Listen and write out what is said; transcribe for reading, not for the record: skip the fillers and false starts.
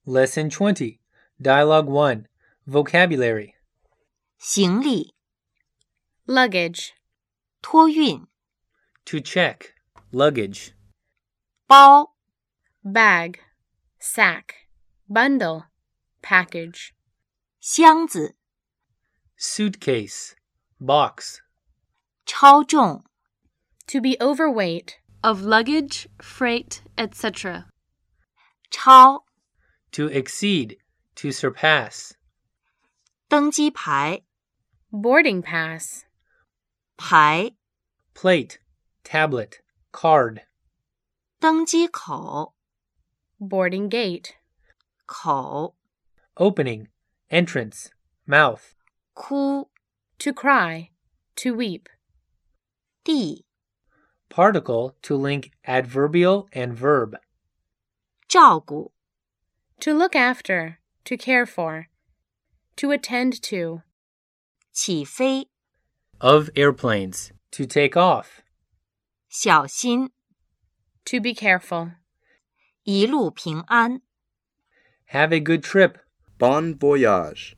Lesson 20. Dialogue 1. Vocabulary. 行李 luggage, 托运 To check. Luggage. 包 bag, sack, bundle, package, 箱子 Suitcase. Box. 超重 to be overweight, of luggage, freight, etc. 超 To exceed. To surpass. 登机牌 boarding pass, 牌 Plate. Tablet. Card. 登机口 boarding gate, 口 Opening. Entrance. Mouth. 哭 to cry, to weep, 地 Particle to link adverbial and verb. 照顾 to look after, to care for, to attend to, 起飞 Of airplanes. To take off. 小心 to be careful. 一路平安 Have a good trip. Bon voyage.